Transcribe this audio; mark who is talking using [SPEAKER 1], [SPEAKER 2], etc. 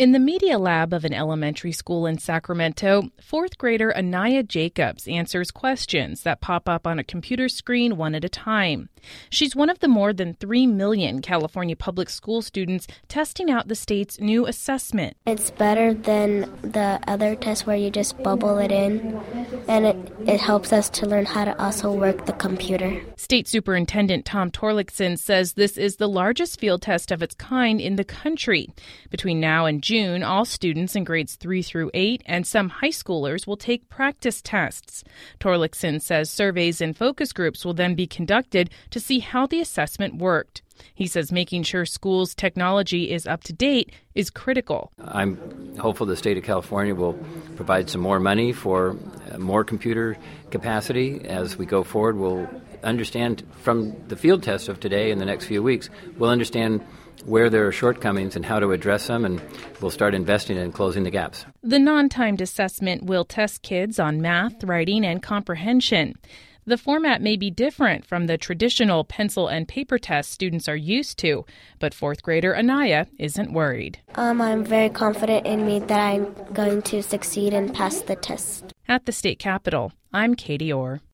[SPEAKER 1] In the media lab of an elementary school in Sacramento, fourth grader Anaya Jacobs answers questions that pop up on a computer screen one at a time. She's one of the more than 3 million California public school students testing out the state's new assessment.
[SPEAKER 2] It's better than the other test where you just bubble it in, and it helps us to learn how to also work the computer.
[SPEAKER 1] State Superintendent Tom Torlakson says this is the largest field test of its kind in the country. Between now and June, all students in grades 3 through 8 and some high schoolers will take practice tests. Torlakson says surveys and focus groups will then be conducted to see how the assessment worked. He says making sure schools' technology is up to date is critical.
[SPEAKER 3] I'm hopeful the state of California will provide some more money for more computer capacity as we go forward. We'll understand from the field test of today in the next few weeks, we'll understand where there are shortcomings and how to address them, and we'll start investing in closing the gaps.
[SPEAKER 1] The non-timed assessment will test kids on math, writing, and comprehension. The format may be different from the traditional pencil and paper tests students are used to, but fourth grader Anaya isn't worried.
[SPEAKER 2] I'm very confident in me that I'm going to succeed and pass the test.
[SPEAKER 1] At the state capitol, I'm Katie Orr.